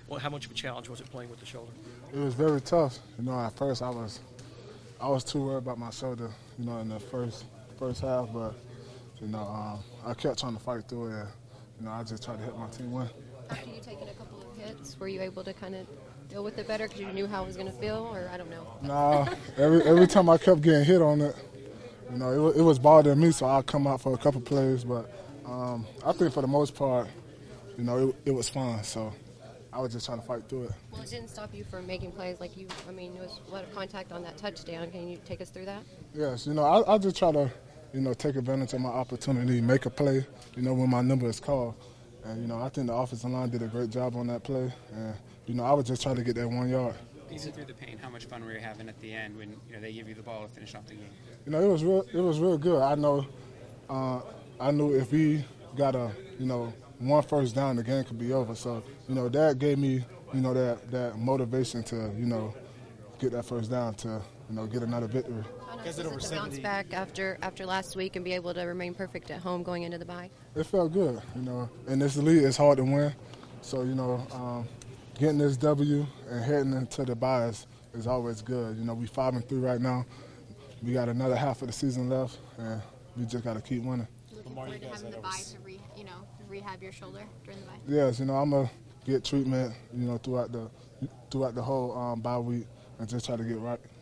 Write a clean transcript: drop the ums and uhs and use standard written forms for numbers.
Well, how much of a challenge was it playing with the shoulder? It was very tough. At first I was too worried about my shoulder, in the first half, but I kept trying to fight through it. I just tried to help my team win. After you taking a couple of hits, were you able to kind of deal with it better because you knew how it was going to feel, or I don't know? Nah, every time I kept getting hit on it, it was bothering me, so I'd come out for a couple plays. But I think for the most part, it was fun. So I was just trying to fight through it. Well, it didn't stop you from making plays like you. I mean, it was a lot of contact on that touchdown. Can you take us through that? Yes, I just try to, take advantage of my opportunity, make a play, when my number is called. And, I think the offensive line did a great job on that play. And, I was just trying to get that 1 yard. Even through the pain, how much fun were you having at the end when they give you the ball to finish off the game? It was real good. I knew if we got one first down, the game could be over. So, that gave me, that motivation to, get that first down to, get another victory. How nice was it to bounce back after last week and be able to remain perfect at home going into the bye? It felt good, In this league, it's hard to win. So, getting this W and heading into the bye is always good. We 5-3 right now. We got another half of the season left, and we just got to keep winning. Looking forward to having the bye to rehab your shoulder during the bye. Yes, I'm gonna get treatment, throughout the whole bye week and just try to get right.